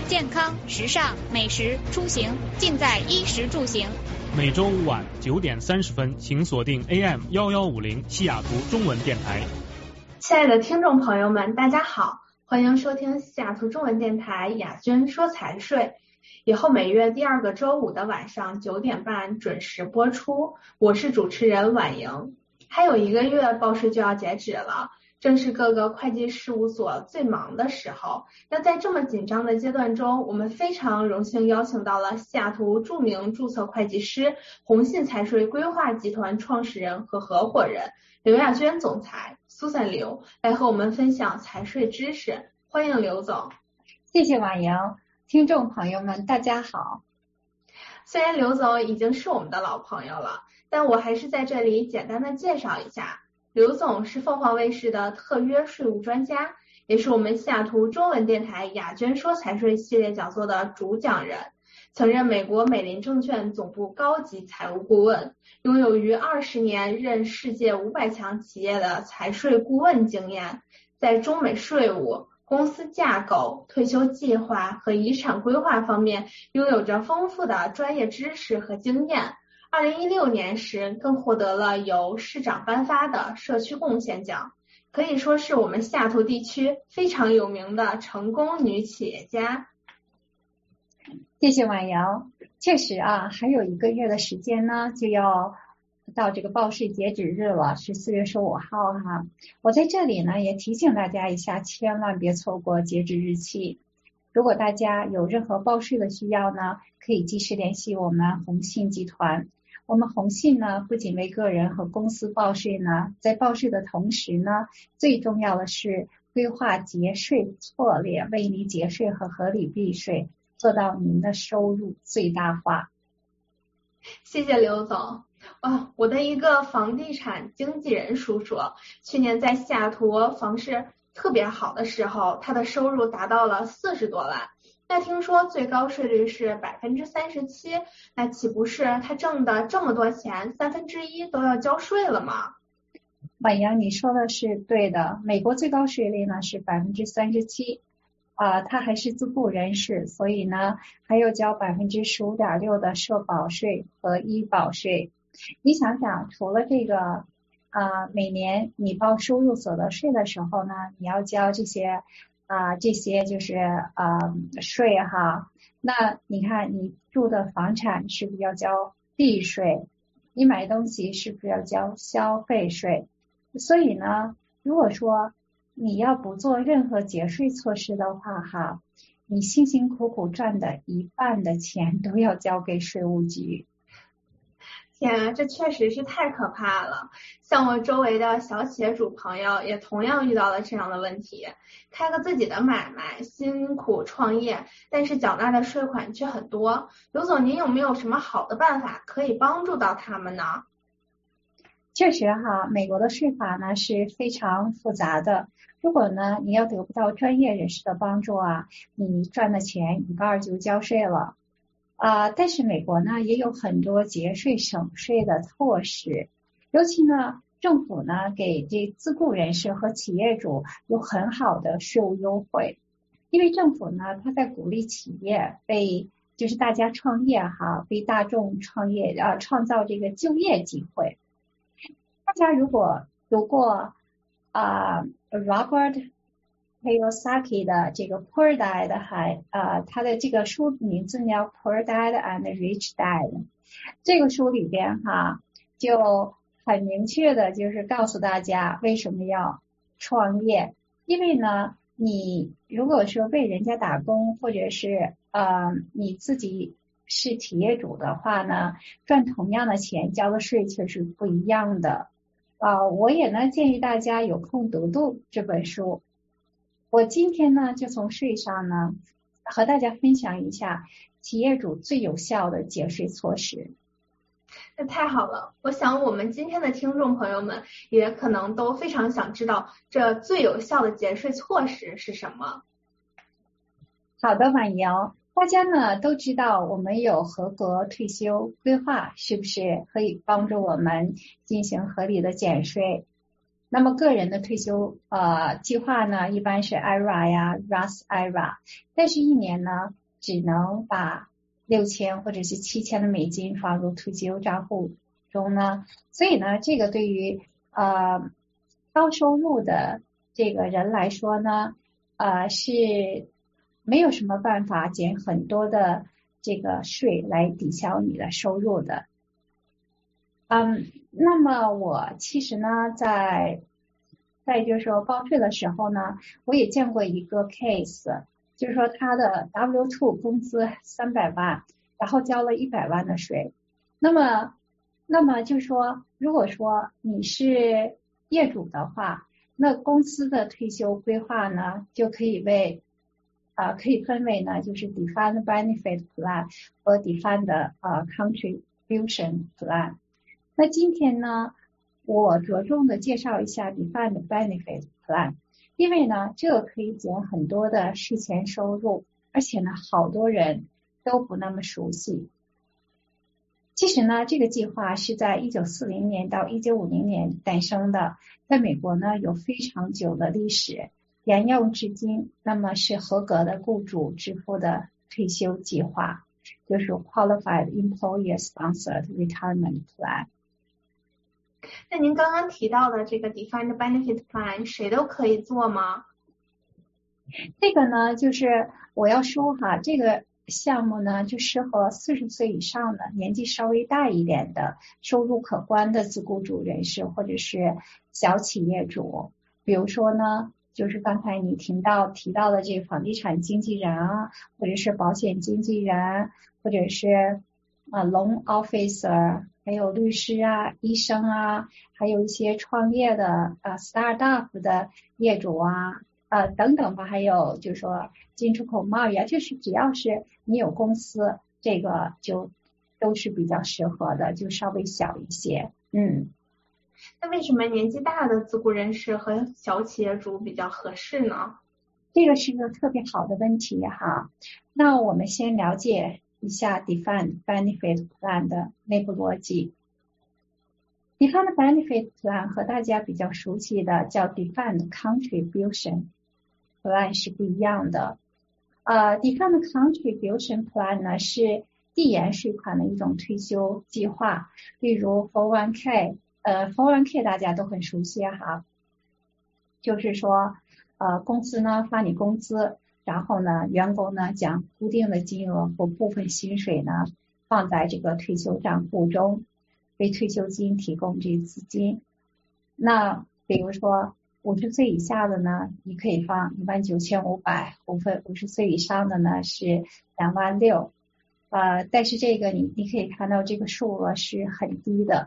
健康、时尚、美食、出行，尽在衣食住行。 每周五晚9点30分，请锁定 AM1150西雅图中文电台。 亲爱的听众朋友们，大家好，欢迎收听西雅图中文电台雅君说财税。以后每月第2个周五的晚上9点半准时播出，我是主持人婉莹。还有1个月报税就要截止了，正是各个会计事务所最忙的时候。那在这么紧张的阶段中，我们非常荣幸邀请到了西雅图著名注册会计师、宏信财税规划集团创始人和合伙人刘亚娟总裁Susan刘来和我们分享财税知识。欢迎刘总。 谢谢婉莹，听众朋友们大家好。 虽然刘总已经是我们的老朋友了，但我还是在这里简单的介绍一下。刘总是凤凰卫视的特约税务专家，也是我们西雅图中文电台雅娟说财税系列讲座的主讲人，曾任美国美林证券总部高级财务顾问，拥有逾20年任世界500强企业的财税顾问经验，在中美税务、公司架构、退休计划和遗产规划方面拥有着丰富的专业知识和经验。2016年时更获得了由市长颁发的社区贡献奖，可以说是我们西雅图地区非常有名的成功女企业家。 谢谢婉莹。确实啊，还有1个月的时间呢，就要到这个报税截止日了，是4月15号哈。我在这里呢也提醒大家一下，千万别错过截止日期。如果大家有任何报税的需要呢，可以及时联系我们宏信集团。我们宏信呢，不仅为个人和公司报税呢，在报税的同时呢，最重要的是规划节税策略，为你节税和合理避税，做到您的收入最大化。 谢谢刘总。我的一个房地产经纪人叔叔，去年在西雅图房市特别好的时候，他的收入达到了40多万。那听说最高税率是37%，那岂不是他挣的这么多钱1/3都要交税了吗？ 婉莹，你说的是对的，美国最高税率呢是37%，他还是自雇人士，所以呢还要交15.6%的社保税和医保税。你想想，除了这个每年你报收入所得税的时候呢，你要交这些就是税哈。那你看你住的房产是不是要交地税？你买东西是不是要交消费税？所以呢，如果说你要不做任何节税措施的话哈，你辛辛苦苦赚的1半的钱都要交给税务局。 天啊，这确实是太可怕了。像我周围的小企业主朋友也同样遇到了这样的问题，开个自己的买卖，辛苦创业，但是缴纳的税款却很多。刘总，您有没有什么好的办法可以帮助到他们呢？ 确实哈，美国的税法呢是非常复杂的。如果呢你要得不到专业人士的帮助啊，你赚的钱一半就交税了。但是美国呢也有很多节税省税的措施，尤其呢政府呢给这自雇人士和企业主有很好的税务优惠，因为政府呢他在鼓励企业就是大家创业哈，为大众创业创造这个就业机会。大家如果读过Robert Kiyosaki 的这个 Poor Dad 他的这个书名字叫 Poor Dad and Rich Dad， 这个书里边哈就很明确的就是告诉大家为什么要创业。因为呢你如果说为人家打工，或者是你自己是企业主的话呢，赚同样的钱交的税却是不一样的。我也呢建议大家有空读这本书。我今天呢就从税上呢和大家分享一下企业主最有效的节税措施。 那太好了，我想我们今天的听众朋友们也可能都非常想知道这最有效的节税措施是什么。 好的，婉莹，大家呢都知道我们有合格退休规划，是不是可以帮助我们进行合理的减税？ 那么个人的退休计划呢，一般是 IRA 呀 Roth IRA， 但是一年呢只能把6000或者是7000的美金放入退休账户中呢，所以呢这个对于高收入的这个人来说呢是没有什么办法减很多的这个税来抵消你的收入的。那么我其实呢在就是说报税的时候呢，我也见过一个 case， 就是说他的 W2 工资300万，然后交了100万的税。那么就是说，如果说你是业主的话，那公司的退休规划呢就可以可以分为呢就是 defined benefit plan 和 defined contribution plan。那今天呢我着重的介绍一下 defined benefit plan， 因为呢这个可以减很多的税前收入，而且呢好多人都不那么熟悉。其实呢这个计划是在1940年到1950年诞生的，在美国呢有非常久的历史，沿用至今。那么是合格的雇主支付的退休计划，就是 Qualified Employer Sponsored Retirement Plan。 那您刚刚提到的这个 Defined Benefit Plan 谁都可以做吗？ 这个呢就是我要说哈，这个项目呢就适合40岁以上的年纪稍微大一点的收入可观的自雇主人士或者是小企业主。比如说呢就是刚才你提到的这个房地产经纪人啊，或者是保险经纪人，或者是loan officer， 还有律师啊、医生啊，还有一些创业的startup 的业主啊等等吧，还有就是说进出口贸易啊，就是只要是你有公司，这个就都是比较适合的，就稍微小一些。 那为什么年纪大的自雇人士和小企业主比较合适呢？ 这个是一个特别好的问题哈。那我们先了解一下 Defined Benefit Plan 的内部逻辑。Defined Benefit Plan 和大家比较熟悉的叫 Defined Contribution Plan 是不一样的。Defined Contribution Plan 呢是递延税款的一种退休计划，例如 401k。401k 大家都很熟悉哈，就是说公司呢发你工资，然后呢员工呢将固定的金额或部分薪水呢放在这个退休账户中，为退休金提供这资金。那比如说50岁以下的呢你可以放19500，50岁以上的呢是26000。但是这个你可以看到这个数额是很低的。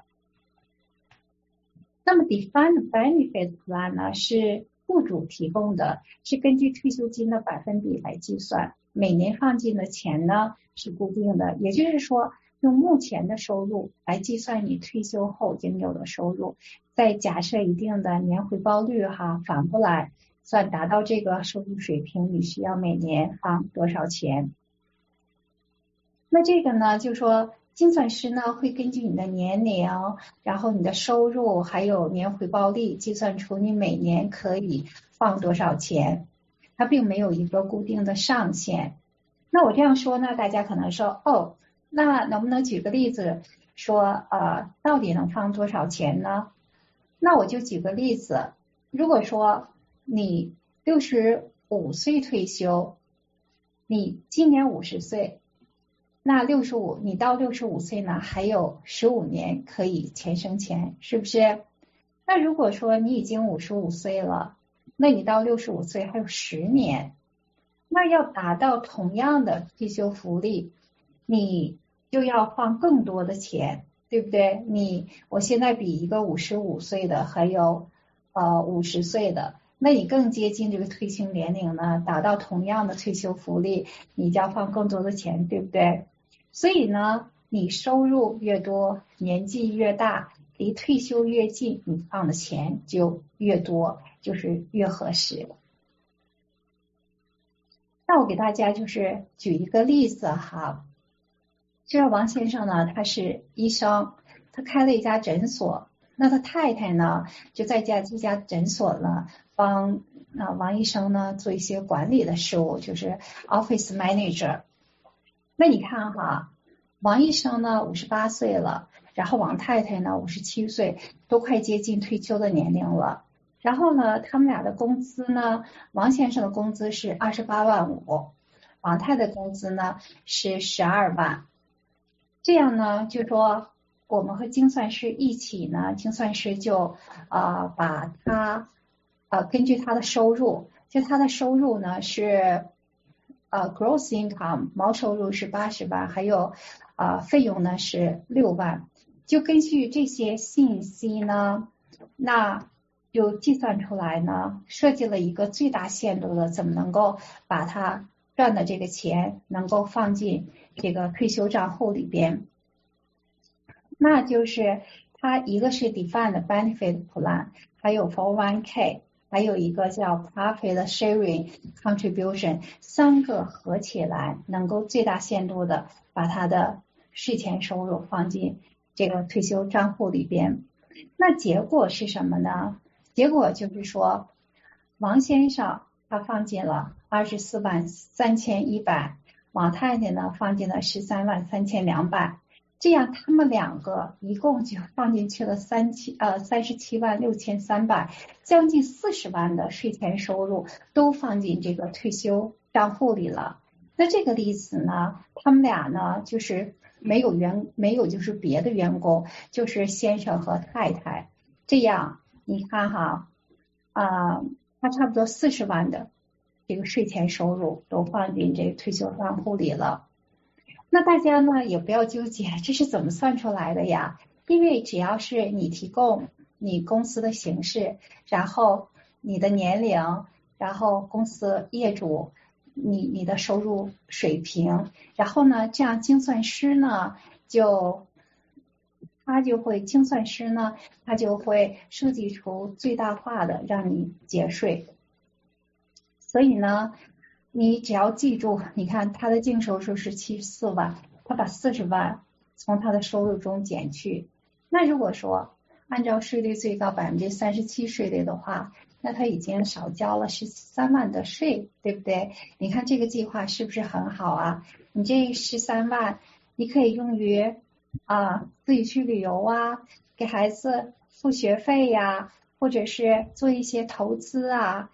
那么 Defined Benefit Plan 呢是雇主提供的，是根据退休金的百分比来计算，每年放进的钱呢是固定的，也就是说用目前的收入来计算你退休后应有的收入，再假设一定的年回报率反过来算，达到这个收入水平你需要每年放多少钱。那这个呢就说精算师呢会根据你的年龄，然后你的收入还有年回报率计算出你每年可以放多少钱，它并没有一个固定的上限。那我这样说呢大家可能说那能不能举个例子说到底能放多少钱呢？那我就举个例子，如果说你65岁退休，你今年50岁，那你到65岁呢还有15年可以钱生钱，是不是？那如果说你已经55岁了，那你到65岁还有10年，那要达到同样的退休福利，你就要放更多的钱，对不对？我现在比一个55岁的还有50岁的，那你更接近这个退休年龄呢，达到同样的退休福利，你就要放更多的钱，对不对？所以呢你收入越多，年纪越大，离退休越近，你放的钱就越多，就是越合适。那我给大家就是举一个例子哈，就是王先生呢他是医生，他开了一家诊所， 那他太太呢就在这家诊所呢帮王医生呢做一些管理的事务，就是 office manager。那你看哈，王医生呢58岁了，然后王太太呢57岁，都快接近退休的年龄了。然后呢，他们俩的工资呢，王先生的工资是28.5万，王太太的工资呢是12万。这样呢，就说我们和精算师一起呢，精算师就把他根据他的收入，就他的收入呢是gross income 毛收入是80万，还有费用呢是6万，就根据这些信息呢，那就计算出来呢，设计了一个最大限度的怎么能够把他赚的这个钱能够放进这个退休账户里边。那就是它一个是 defined benefit plan， 还有 401k， 还有一个叫 profit sharing contribution， 3个合起来能够最大限度的把他的税前收入放进这个退休账户里边。那结果是什么呢？结果就是说，王先生他放进了24.31万，王太太呢放进了13.32万，这样他们两个一共就放进去了37.63万，将近40万的税前收入都放进这个退休账户里了。那这个例子呢，他们俩呢就是没有就是别的员工，就是先生和太太。这样你看哈，他差不多40万的这个税前收入都放进这个退休账户里了。那大家呢也不要纠结这是怎么算出来的呀，因为只要是你提供你公司的形式，然后你的年龄，然后公司业主你的收入水平，然后呢这样精算师呢他就会设计出最大化的让你节税。所以呢你只要记住，你看他的净收入是74万，他把40万从他的收入中减去。那如果说按照税率最高37%税率的话，那他已经少交了13万的税，对不对？你看这个计划是不是很好啊？你这13万你可以用于自己去旅游啊，给孩子付学费呀，或者是做一些投资啊。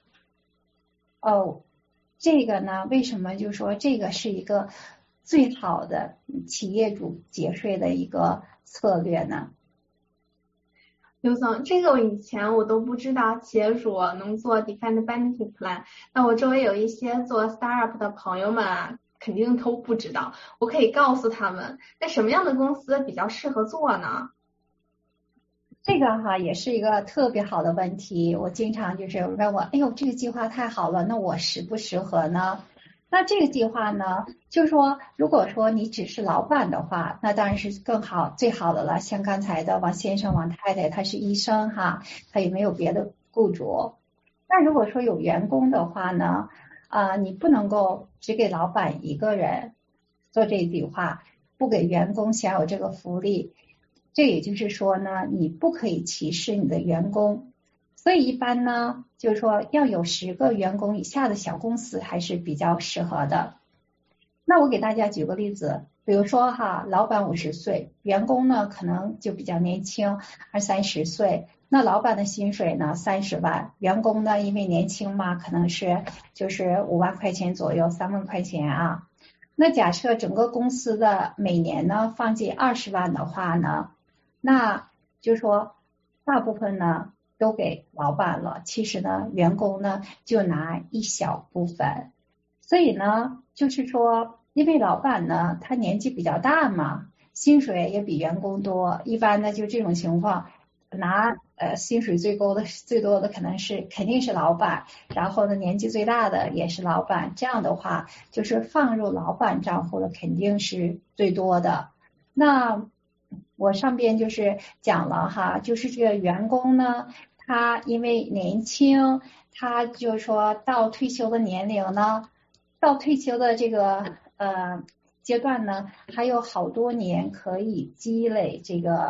这个呢，为什么就说这个是一个最好的企业主节税的一个策略呢？ 刘总，这个以前我都不知道企业主能做 defined benefit plan， 那我周围有一些做 startup 的朋友们啊，肯定都不知道，我可以告诉他们，那什么样的公司比较适合做呢？ 这个也是一个特别好的问题，我经常就是问我，哎呦，这个计划太好了，那我适不适合呢？那这个计划呢，就是说，如果说你只是老板的话，那当然是更好、最好的了。像刚才的王先生、王太太，他是医生哈，他也没有别的雇主。那如果说有员工的话呢，你不能够只给老板一个人做这计划，不给员工享有这个福利。这也就是说呢，你不可以歧视你的员工，所以一般呢，就是说要有10个员工以下的小公司还是比较适合的。那我给大家举个例子，比如说老板50岁，员工呢可能就比较年轻，20-30岁，那老板的薪水呢30万，员工呢因为年轻嘛，可能是就是5万块钱左右，3万块钱啊。那假设整个公司的每年呢放进20万的话呢，那就是说大部分呢都给老板了，其实呢员工呢就拿一小部分。所以呢就是说，因为老板呢他年纪比较大嘛，薪水也比员工多，一般呢就这种情况拿薪水最多的肯定是老板，然后呢年纪最大的也是老板，这样的话就是放入老板账户的肯定是最多的。那我上边就是讲了就是这个员工呢，他因为年轻，他就说到退休的年龄呢，到退休的这个阶段呢，还有好多年可以积累这个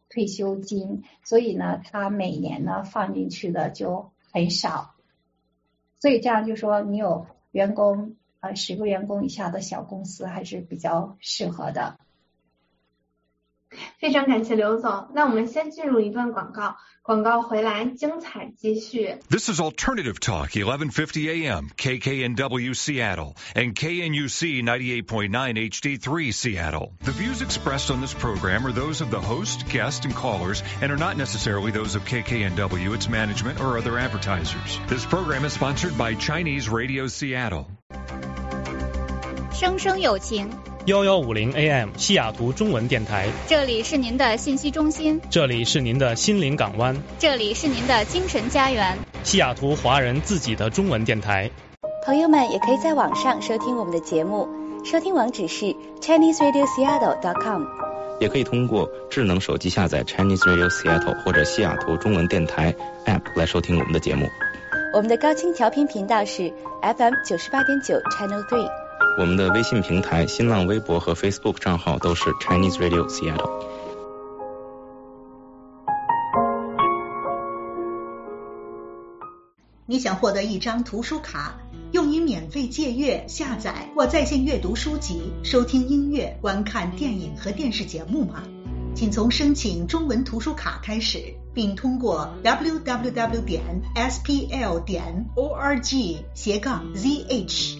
退休金，所以呢他每年呢放进去的就很少，所以这样就说你有员工10个员工以下的小公司还是比较适合的。 非常感谢刘总，那我们先进入一段广告，广告回来精彩继续。 This is Alternative Talk 1150 AM KKNW Seattle and KNUC 98.9 HD3 Seattle. The views expressed on this program are those of the host, guest, and callers and are not necessarily those of KKNW, its management, or other advertisers. This program is sponsored by Chinese Radio Seattle. 生生有情 1150 AM 西雅图中文电台， 这里是您的信息中心， 这里是您的心灵港湾， 这里是您的精神家园， 西雅图华人自己的中文电台。 朋友们也可以在网上收听我们的节目，收听网址是 ChineseRadioSeattle.com， 也可以通过智能手机下载 Chinese Radio Seattle 或者西雅图中文电台 App 来收听我们的节目。 我们的高清调频频道是 FM 98.9 Channel 3。 我们的微信平台、新浪微博和 Facebook 账号都是 Chinese Radio Seattle。 你想获得一张图书卡，用于免费借阅、下载或在线阅读书籍、收听音乐、观看电影和电视节目吗？请从申请中文图书卡开始，并通过 www.spl.org/zh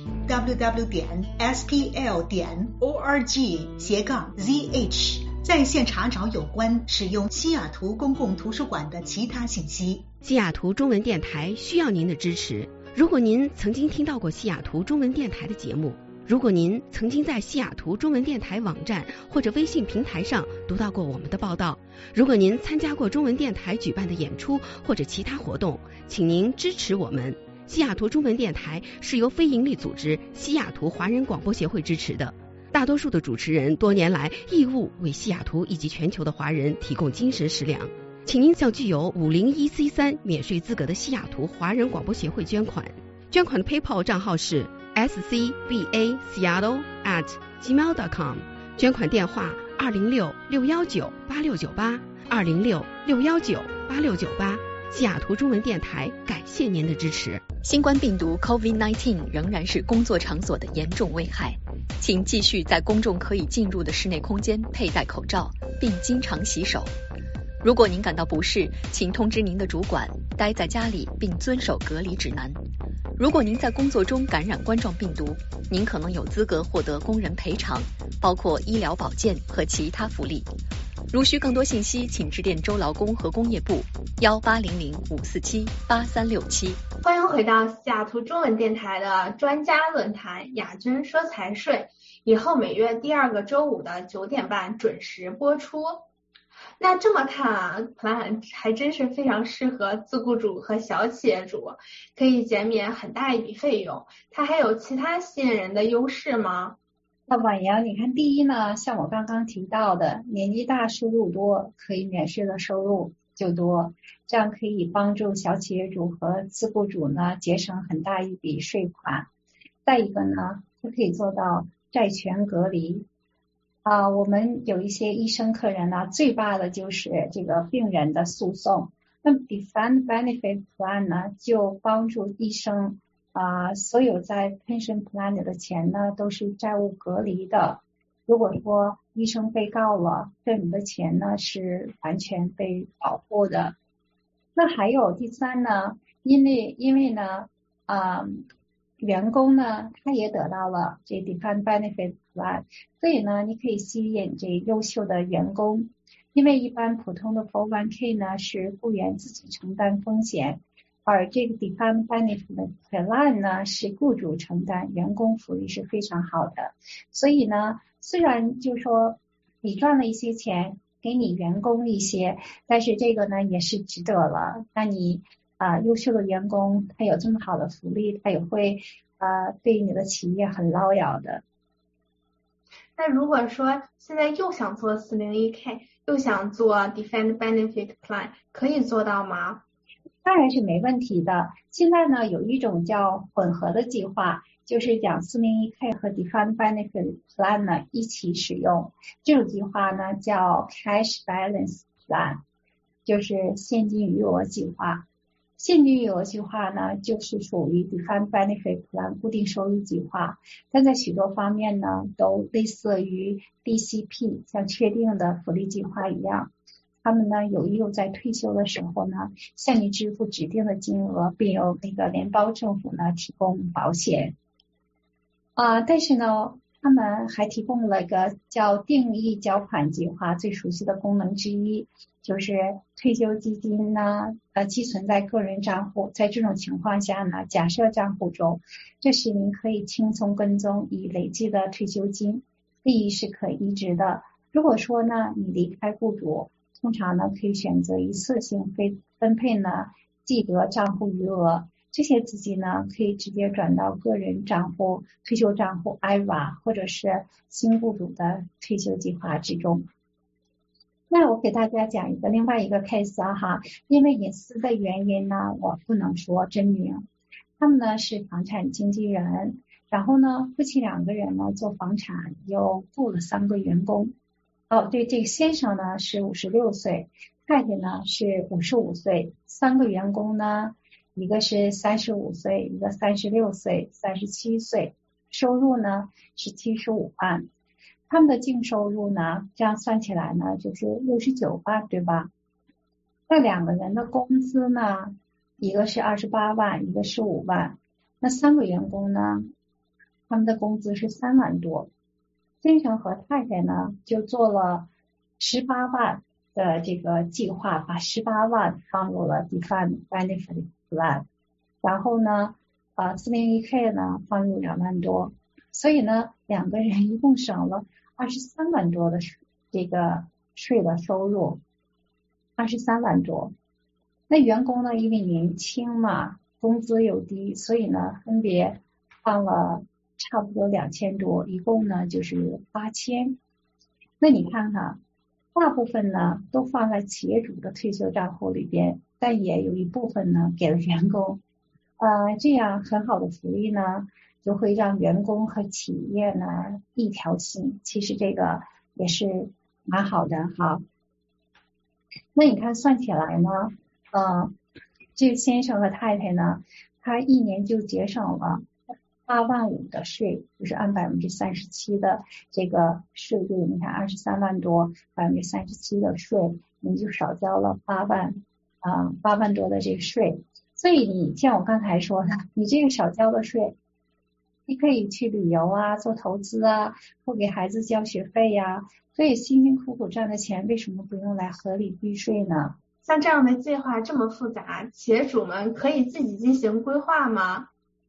www.spl.org/zh 在线查找有关使用西雅图公共图书馆的其他信息。 西雅图中文电台需要您的支持。如果您曾经听到过西雅图中文电台的节目，如果您曾经在西雅图中文电台网站或者微信平台上读到过我们的报道，如果您参加过中文电台举办的演出或者其他活动，请您支持我们。西雅图中文电台是由非营利组织西雅图华人广播协会支持的，大多数的主持人多年来义务为西雅图以及全球的华人提供精神食粮。请您向具有501C3免税资格的西雅图华人广播协会捐款，捐款的 PayPal 账号是scbaseattle@gmail.com， 捐款电话206-619-8698 206-619-8698。西雅图中文电台感谢您的支持。 新冠病毒 COVID-19 仍然是工作场所的严重危害，请继续在公众可以进入的室内空间佩戴口罩，并经常洗手。如果您感到不适，请通知您的主管，待在家里并遵守隔离指南。如果您在工作中感染冠状病毒，您可能有资格获得工人赔偿，包括医疗保健和其他福利。如需更多信息，请致电州劳工和工业部1800-547-8367。 欢迎回到西雅图中文电台的专家论坛亚军说财税，以后每月第2个周五的9点半准时播出。那这么看啊 ，Plan 还真是非常适合自雇主和小企业主，可以减免很大一笔费用。它还有其他吸引人的优势吗？ 那婉莹，你看，第一呢，像我刚刚提到的，年纪大收入多，可以免税的收入就多，这样可以帮助小企业主和自雇主呢节省很大一笔税款。再一个呢，它可以做到债权隔离。我们有一些医生客人呢，最怕的就是这个病人的诉讼。那么 Defined Benefit Plan 呢，就帮助医生所有在 Pension Plan 里的钱呢，都是债务隔离的。如果说医生被告了，这里的钱呢是完全被保护的。那还有第三呢，因为呢，员工呢，他也得到了这 Defined Benefit Plan， 所以呢，你可以吸引这优秀的员工。因为一般普通的 401k 呢是雇员自己承担风险，而这个 Defined Benefit Plan 呢是雇主承担，员工福利是非常好的。所以呢，虽然就说你赚了一些钱，给你员工一些，但是这个呢也是值得了。那你优秀的员工他有这么好的福利，他也会对你的企业很 loyal 的。 那如果说现在又想做 401k， 又想做 Defined Benefit Plan， 可以做到吗？ 当然是没问题的。现在呢有一种叫混合的计划，就是将 401k 和 Defined Benefit Plan 呢一起使用。这种计划呢叫 Cash Balance Plan， 就是现金余额计划。现金余额计划呢，就是属于 Defined Benefit Plan 固定收入计划，但在许多方面呢，都类似于 DCP 像确定的福利计划一样。他们呢有义务在退休的时候呢，向你支付指定的金额，并由那个联邦政府呢提供保险。但是呢，他们还提供了一个叫定义缴款计划，最熟悉的功能之一就是退休基金呢寄存在个人账户，在这种情况下呢，假设账户中，这使您可以轻松跟踪已累计的退休金，利益是可移植的。如果说呢你离开雇主，通常呢可以选择一次性分配呢既得账户余额，这些资金呢可以直接转到个人账户、退休账户 IRA 或者是新雇主的退休计划之中。那我给大家讲另外一个 case 哈，因为隐私的原因呢，我不能说真名。他们呢是房产经纪人，然后呢夫妻2个人呢做房产，又雇了3个员工。对，这个先生呢是56岁，太太呢是55岁，3个员工呢，一个是35岁，一个36岁，37岁，收入呢是75万。他们的净收入呢，这样算起来呢就是69万，对吧？那2个人的工资呢，一个是28万，一个是5万。那3个员工呢，他们的工资是3万多。先生和太太呢就做了18万的这个计划，把18万放入了 Defined Benefit Plan， 然后呢401k 呢放入2万多，所以呢2个人一共省了23万多的这个税的收入，23万多。那员工呢因为年轻嘛，工资又低，所以呢分别放了差不多2000多，一共呢就是8000。那你看看，大部分呢都放在企业主的退休账户里边，但也有一部分呢给了员工。这样很好的福利呢，就会让员工和企业呢一条心。其实这个也是蛮好的哈。那你看算起来呢，这先生和太太呢，他一年就节省了8万5的税，就是按37%的这个税率。你看23万多，37%的税，你就少交了8万多的这个税。所以你像我刚才说的，你这个少交的税，你可以去旅游啊，做投资啊，或给孩子交学费呀。所以辛辛苦苦赚的钱，为什么不用来合理避税呢？ 像这样的计划这么复杂，企业主们可以自己进行规划吗？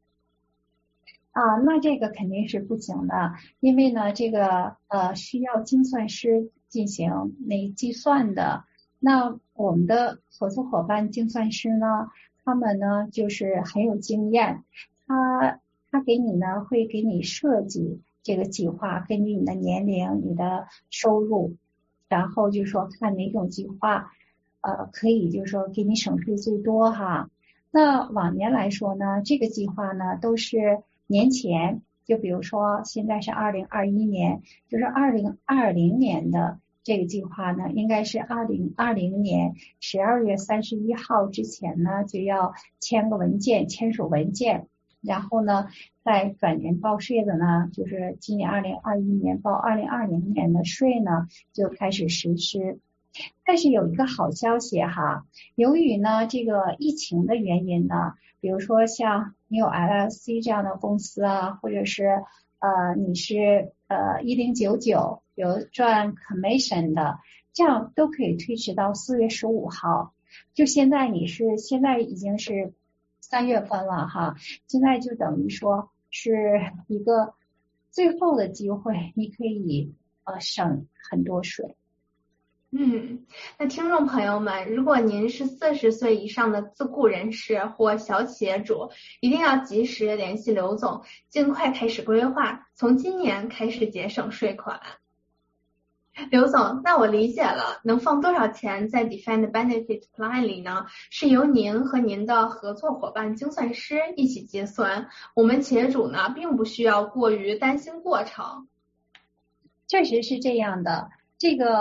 那这个肯定是不行的，因为呢，这个需要精算师进行计算的。那我们的合作伙伴精算师呢，他们呢就是很有经验，他给你呢会给你设计这个计划，根据你的年龄、你的收入，然后就说看哪种计划可以就是说给你省税最多哈。那往年来说呢，这个计划呢都是年前，就比如说现在是2021年，就是2020年的这个计划呢，应该是2020年12月31号之前呢就要签署文件，然后呢在转年报税的呢，就是今年2021年报2020年的税呢就开始实施。但是有一个好消息哈，由于呢这个疫情的原因呢，比如说像你有 LLC 这样的公司啊，或者是你是1099有赚 commission 的，这样都可以推迟到4月15号。就现在已经是3月份了哈，现在就等于说是一个最后的机会，你可以省很多税。 那听众朋友们，如果您是40岁以上的自雇人士或小企业主，一定要及时联系刘总，尽快开始规划，从今年开始节省税款。刘总，那我理解了，能放多少钱在 Defined Benefit Plan 里呢？是由您和您的合作伙伴精算师一起计算，我们企业主呢并不需要过于担心过程。 确实是这样的，这个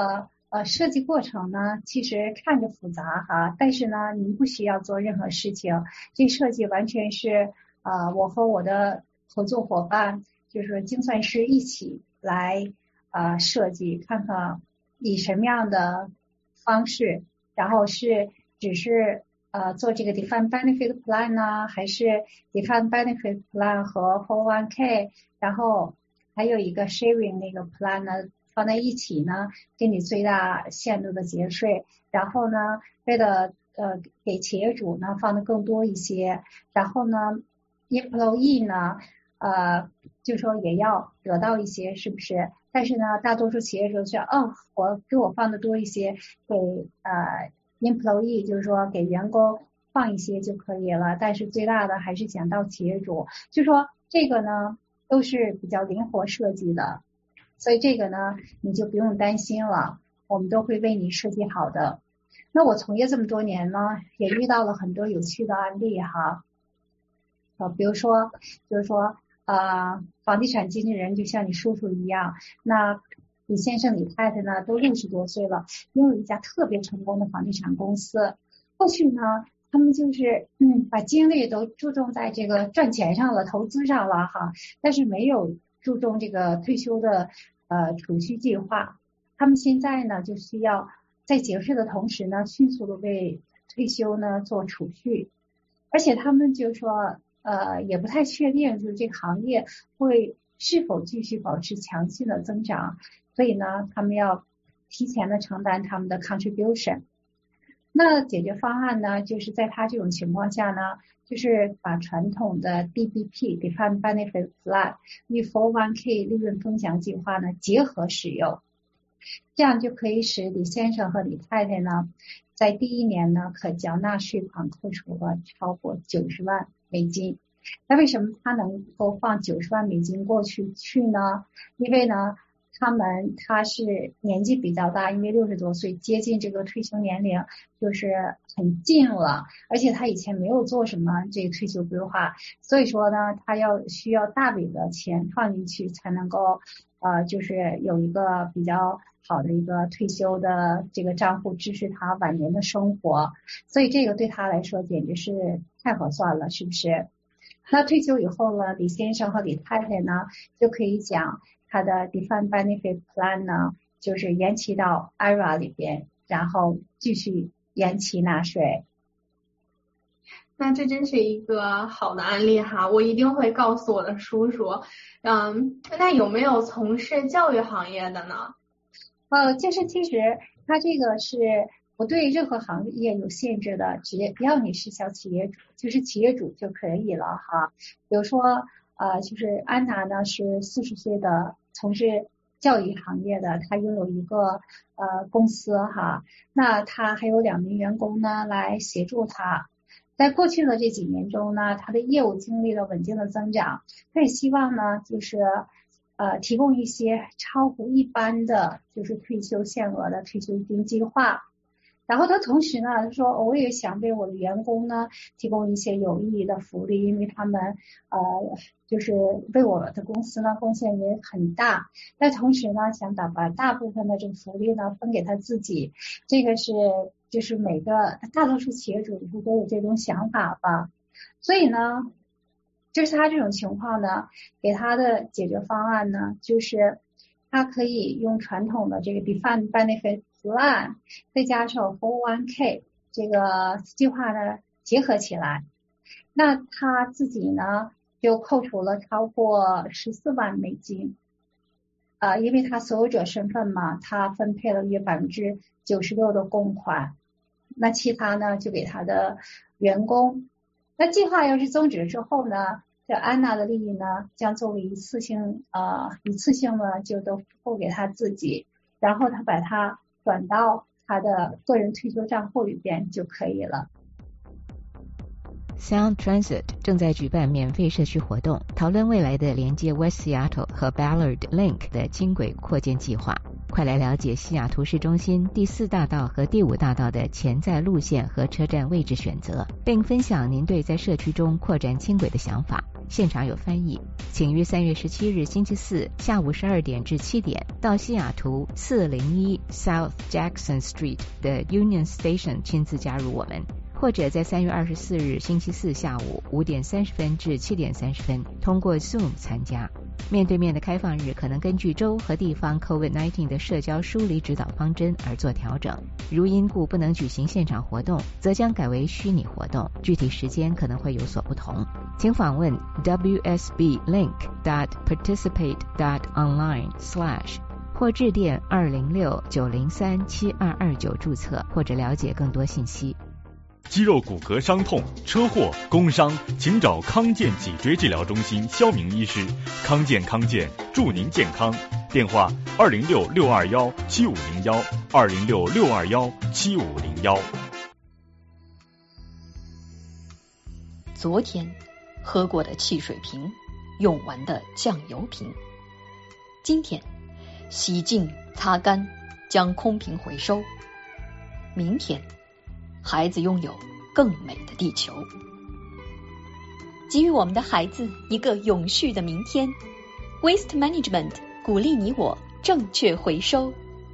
设计过程呢，其实看着复杂哈，但是呢，您不需要做任何事情，这设计完全是我和我的合作伙伴，就是精算师一起来设计，看看以什么样的方式，然后只是做这个 defined benefit plan 呢，还是 defined benefit plan 和 401k， 然后还有一个 sharing 那个 plan 呢放在一起呢，给你最大限度的节税，然后呢为了给企业主呢放的更多一些，然后呢 employee 呢就说也要得到一些，是不是？但是呢大多数企业主说给我放的多一些，给employee 就是说给员工放一些就可以了，但是最大的还是讲到企业主，就说这个呢都是比较灵活设计的，所以这个呢你就不用担心了，我们都会为你设计好的。那我从业这么多年呢，也遇到了很多有趣的案例哈，比如说就是说房地产经纪人就像你叔叔一样，那李先生李太太呢都60多岁了，拥有一家特别成功的房地产公司，过去呢他们就是把精力都注重在这个赚钱上了，投资上了哈，但是没有注重这个退休的储蓄计划。他们现在呢就需要在节税的同时呢，迅速的为退休呢做储蓄，而且他们就说也不太确定就是这个行业会是否继续保持强劲的增长，所以呢他们要提前的承担他们的 contribution。那解决方案呢，就是在他这种情况下呢，就是把传统的 DBP Defined Benefit Plan 与 401k 利润分享计划呢结合使用，这样就可以使李先生和李太太呢在第一年呢可缴纳税款扣除了超过90万美金。那为什么他能够放90万美金过去呢？因为呢他是年纪比较大，因为60多岁接近这个退休年龄，就是很近了，而且他以前没有做什么这个退休规划，所以说呢他需要大笔的钱放进去才能够就是有一个比较好的一个退休的这个账户支持他晚年的生活，所以这个对他来说简直是太合算了，是不是？那退休以后呢，李先生和李太太呢就可以讲他的 Defined Benefit Plan 呢就是延期到 IRA 里边，然后继续延期纳税。 那这真是一个好的案例哈，我一定会告诉我的叔叔。那有没有从事教育行业的呢？ 就是其实他这个是不对任何行业有限制的，只要你是小企业主，就是企业主就可以了哈。比如说就是安娜呢是40岁的，从事教育行业的，她拥有一个公司哈，那她还有2名员工呢来协助她。在过去的这几年中呢，她的业务经历了稳定的增长，她也希望呢就是提供一些超乎一般的就是退休限额的退休金计划。然后他同时呢说，我也想为我的员工呢提供一些有意义的福利，因为他们就是为我的公司呢贡献也很大，但同时呢想把大部分的这个福利呢分给他自己，这个是就是每个大多数企业主都有这种想法吧。所以呢就是他这种情况呢，给他的解决方案呢就是他可以用传统的这个 Defined Benefit Plan 再加上 401k 这个计划呢结合起来，那他自己呢就扣除了超过14万美金，因为他所有者身份嘛，他分配了约96%的公款，那其他呢就给他的员工。那计划要是终止之后呢，这安娜的利益呢将作为一次性呢就都付给他自己，然后他把它转到他的个人退休账户里边就可以了。 Sound Transit 正在举办免费社区活动，讨论未来的连接 West Seattle 和 Ballard Link 的轻轨扩建计划。快来了解西雅图市中心第4大道和第5大道的潜在路线和车站位置选择，并分享您对在社区中扩展轻轨的想法。 现场有翻译。请于3月17日星期四下午12点至7点到西雅图401 South Jackson Street 的 Union Station 亲自加入我们，或者在3月24日星期四下午5点30分至7点30分通过 Zoom 参加。面对面的开放日可能根据州和地方 COVID-19 的社交疏离指导方针而做调整，如因故不能举行现场活动，则将改为虚拟活动，具体时间可能会有所不同。请访问 wsblink.participate.online/ 或致电206-903-7229注册，或者了解更多信息。 肌肉骨骼伤痛、车祸、工伤，请找康健脊椎治疗中心肖明医师。康健祝您健康。电话206-621-7501 206-621-7501。 昨天喝过的汽水瓶，用完的酱油瓶，今天洗净擦干，将空瓶回收。明天孩子拥有更美的地球，给予我们的孩子一个永续的明天。 Waste Management 鼓励你我正确回收。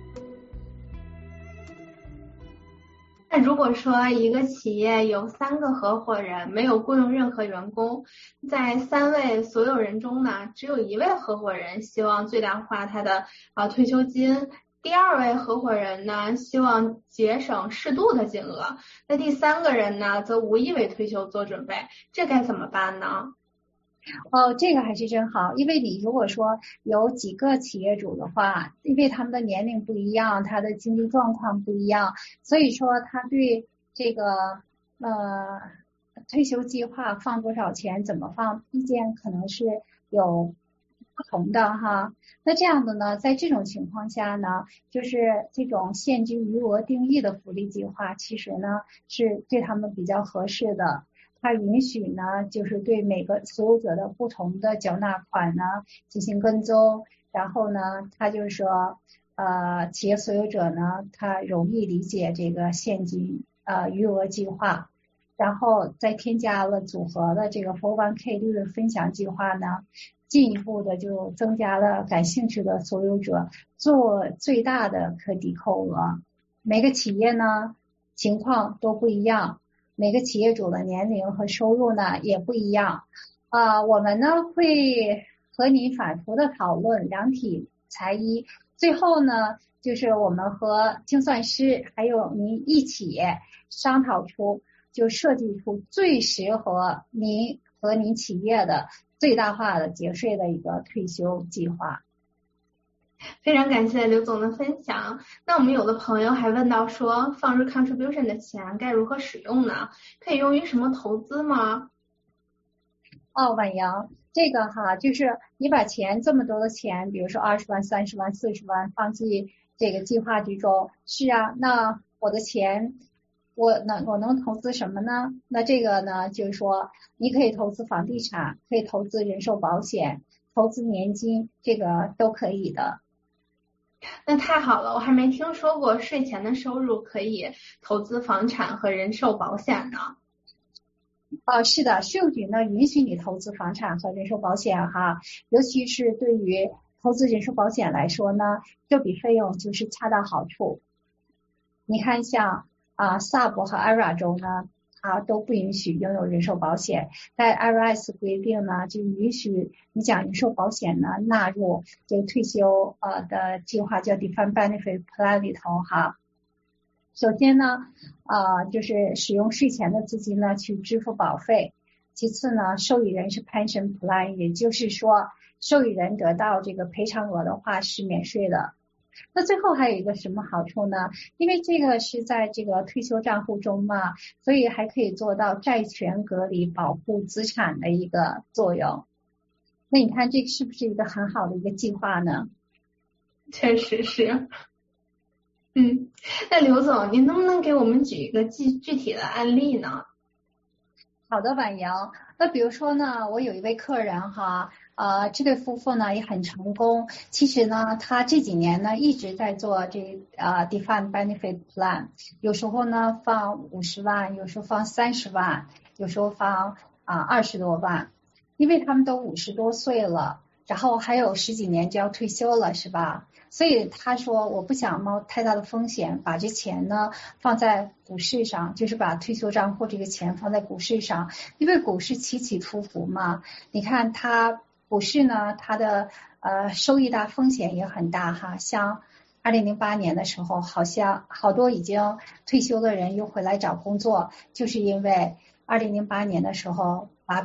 那如果说一个企业有3个合伙人，没有雇佣任何员工，在3位所有人中呢，只有1位合伙人希望最大化他的退休金，第2位合伙人呢希望节省适度的金额，那第3个人呢则无意为退休做准备，这该怎么办呢？ 这个还是真好，因为你如果说有几个企业主的话，因为他们的年龄不一样，他的经济状况不一样，所以说他对这个退休计划放多少钱，怎么放，意见可能是有不同的哈。那这样的呢，在这种情况下呢，就是这种现金余额定义的福利计划，其实呢是对他们比较合适的。它允许呢，就是对每个所有者的不同的缴纳款呢进行跟踪，然后呢，它就是说，企业所有者呢，他容易理解这个现金余额计划，然后再添加了组合的这个 401k 利润分享计划呢，进一步的就增加了感兴趣的所有者做最大的可抵扣额。每个企业呢情况都不一样，每个企业主的年龄和收入呢也不一样。我们呢会和您反复的讨论，量体裁衣，最后呢就是我们和精算师还有您一起商讨出，就设计出最适合您和您企业的最大化的节税的一个退休计划。 非常感谢刘总的分享。那我们有的朋友还问到说，放入 contribution 的钱该如何使用呢？可以用于什么投资吗？ 婉莹，这个就是你把钱这么多的钱，比如说20万、30万、40万放进这个计划之中，是啊，那我的钱我能投资什么呢？那这个呢，就是说你可以投资房地产，可以投资人寿保险，投资年金，这个都可以的。 那太好了，我还没听说过税前的收入可以投资房产和人寿保险呢。 是的，税务局呢允许你投资房产和人寿保险哈，尤其是对于投资人寿保险来说呢，这笔费用就是恰到好处。你看像萨博和 IRA 州呢，都不允许拥有人寿保险，在 IRS 规定呢，就允许你将人寿保险呢纳入这个退休的计划叫 Defined Benefit Plan 里头哈。首先呢，就是使用税前的资金呢去支付保费，其次呢，受益人是 Pension Plan， 也就是说受益人得到这个赔偿额的话是免税的。那最后还有一个什么好处呢？因为这个是在这个退休账户中嘛，所以还可以做到债权隔离保护资产的一个作用。那你看这个是不是一个很好的一个计划呢？ 确实是。那刘总，您能不能给我们举一个具体的案例呢？ 好的，婉莹。那比如说呢，我有一位客人这对夫妇呢也很成功。其实呢，他这几年呢一直在做这Defined Benefit Plan， 有时候呢放50万，有时候放30万，有时候放20多万。 因为他们都50多岁了，然后还有10几年就要退休了，是吧？所以他说我不想冒太大的风险，把这钱呢放在股市上，就是把退休账户这个钱放在股市上，因为股市起起伏伏嘛。你看它股市呢，它的收益大，风险也很大哈。像2008年的时候，好像好多已经退休的人又回来找工作，就是因为2008年的时候把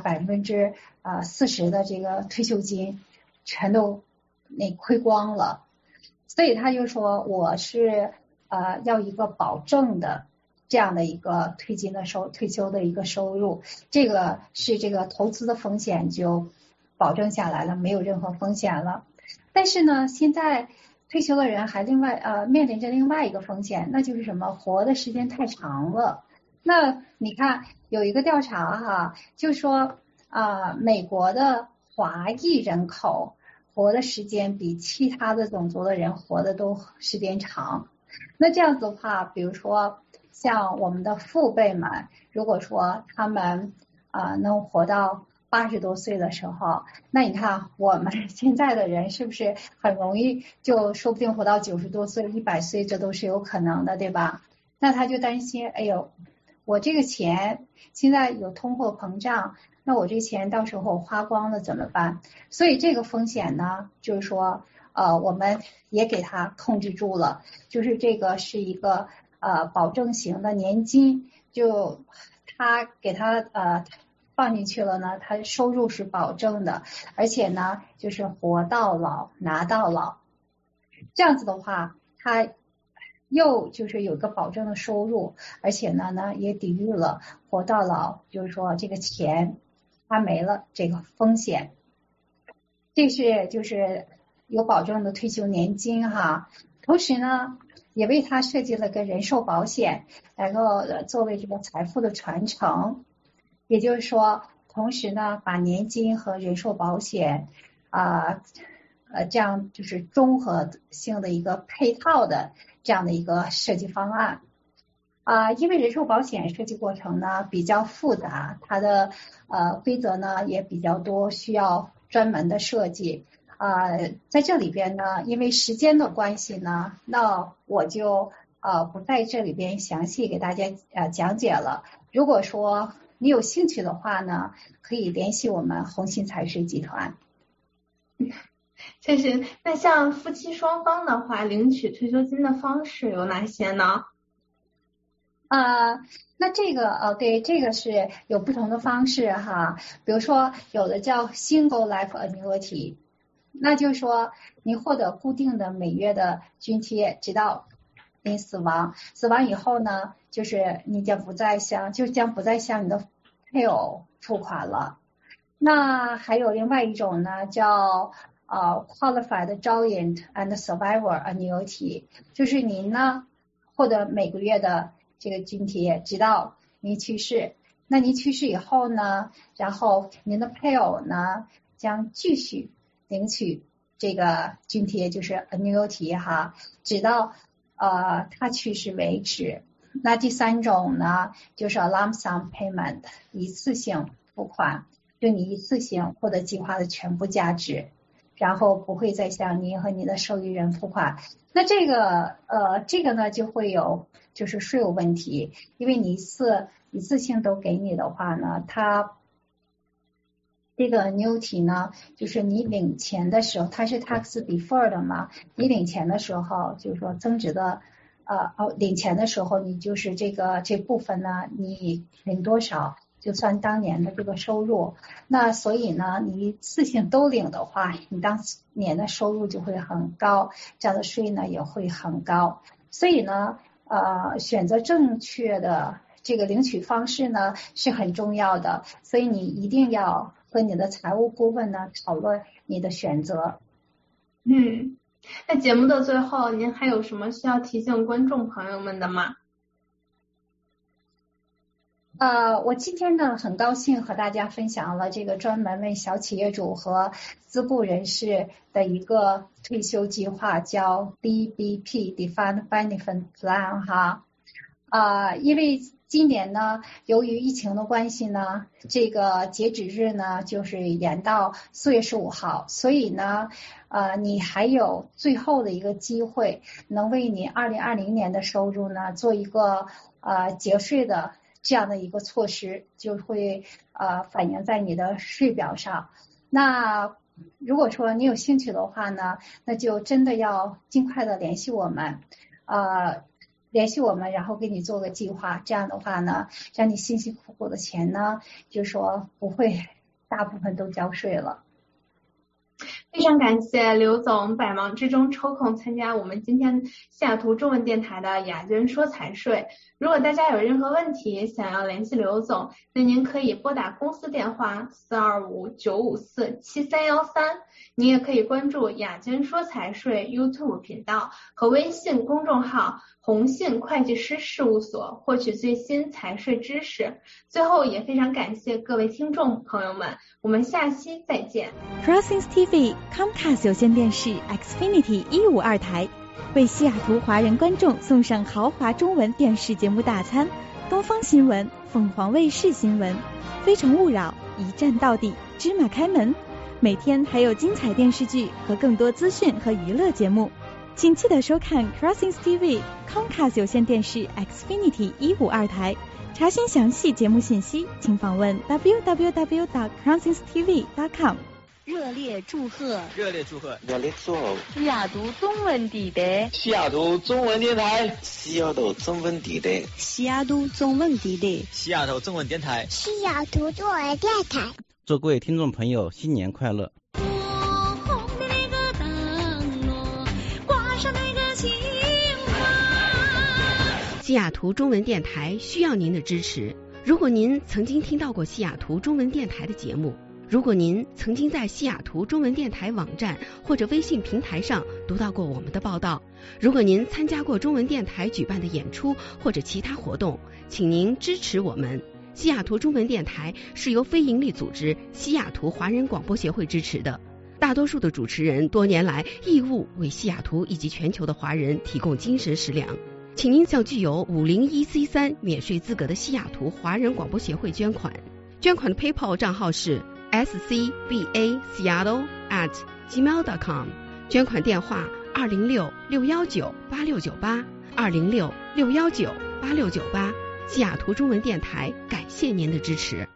40%的这个退休金全都亏光了。所以他就说我是要一个保证的这样的一个退休的一个收入，这个是这个投资的风险就保证下来了，没有任何风险了。但是呢，现在退休的人还面临着另外一个风险，那就是什么？活的时间太长了。那你看有一个调查哈，就说美国的华裔人口活的时间比其他的种族的人活的都时间长。那这样子的话，比如说像我们的父辈们，如果说他们能活到80多岁的时候，那你看我们现在的人是不是很容易就说不定活到90多岁、100岁，这都是有可能的，对吧？那他就担心，哎呦，我这个钱现在有通货膨胀，那我这钱到时候花光了怎么办？所以这个风险呢，就是说我们也给它控制住了，就是这个是一个保证型的年金，就他给他放进去了呢，他收入是保证的，而且呢就是活到老拿到老，这样子的话他又就是有个保证的收入，而且呢也抵御了活到老，就是说这个钱他没了这个风险。这是就是有保证的退休年金哈。同时呢也为他设计了个人寿保险，能够作为这个财富的传承。也就是说同时呢把年金和人寿保险这样就是综合性的一个配套的这样的一个设计方案因为人寿保险设计过程呢比较复杂，它的规则呢也比较多，需要专门的设计在这里边呢，因为时间的关系呢，那我就不在这里边详细给大家讲解了。如果说你有兴趣的话呢，可以联系我们红信财税集团。 确实，那像夫妻双方的话，领取退休金的方式有哪些呢？ 那这个对，这个是有不同的方式哈。比如说有的叫 single life annuity， 那就是说你获得固定的每月的津贴，直到你死亡以后呢，就是你将不再向你的配偶付款了。那还有另外一种呢，叫qualified joint and survivor annuity， 就是您呢获得每个月的这个津贴，直到您去世。那您去世以后呢，然后您的配偶呢将继续领取这个津贴，就是 annuity 哈，直到他去世为止。那第三种呢，就是 lump sum payment， 一次性付款，就你一次性获得计划的全部价值，然后不会再向您和你的受益人付款。那这个呢就会有就是税务问题，因为你一次性都给你的话呢，它这个 annuity 呢，就是你领钱的时候，它是 tax deferred 嘛，你领钱的时候就是说增值的领钱的时候，你就是这部分呢，你领多少就算当年的这个收入。那所以呢，你一次性都领的话，你当年的收入就会很高，这样的税呢也会很高。所以呢选择正确的这个领取方式呢是很重要的，所以你一定要和你的财务顾问呢讨论你的选择。 那节目的最后，您还有什么需要提醒观众朋友们的吗？ 我今天呢很高兴和大家分享了这个专门为小企业主和自雇人士的一个退休计划，叫 DBP Defined Benefit Plan 哈。因为今年呢，由于疫情的关系呢，这个截止日呢就是延到4月15号，所以呢，你还有最后的一个机会，能为你2020年的收入呢做一个节税的这样的一个措施，就会反映在你的税表上。那如果说你有兴趣的话呢，那就真的要尽快的联系我们，然后给你做个计划，这样的话呢，让你辛辛苦苦的钱呢，就说不会大部分都交税了。 非常感谢刘总百忙之中抽空参加我们今天西雅图中文电台的雅娟说财税。如果大家有任何问题想要联系刘总，那您可以拨打公司电话425-954-7313，您也可以关注雅娟说财税 YouTube 频道和微信公众号鸿信会计师事务所，获取最新财税知识。最后也非常感谢各位听众朋友们，我们下期再见。 Crossings TV Comcast 有线电视 Xfinity 152台为西雅图华人观众送上豪华中文电视节目大餐，东方新闻、凤凰卫视新闻、非诚勿扰、一站到底、芝麻开门，每天还有精彩电视剧和更多资讯和娱乐节目，请记得收看 Crossings TV Comcast 有线电视 Xfinity 152台。查询详细节目信息，请访问 www.crossingstv.com。 热烈祝贺！ 热烈祝贺！ 热烈祝贺！西雅图中文电台， 西雅图中文电台， 西雅图中文电台，西雅图中文电台， 西雅图中文电台， 西雅图中文电台。 祝各位听众朋友新年快乐！ 西雅图中文电台需要您的支持。如果您曾经听到过西雅图中文电台的节目，如果您曾经在西雅图中文电台网站或者微信平台上读到过我们的报道，如果您参加过中文电台举办的演出或者其他活动，请您支持我们。西雅图中文电台是由非营利组织西雅图华人广播协会支持的，大多数的主持人多年来义务为西雅图以及全球的华人提供精神食粮。请您向具有501C3免税资格的西雅图华人广播协会捐款，捐款的 PayPal 账号是scbaseattle@gmail.com， 捐款电话206-619-8698 206-619-8698。西雅图中文电台感谢您的支持。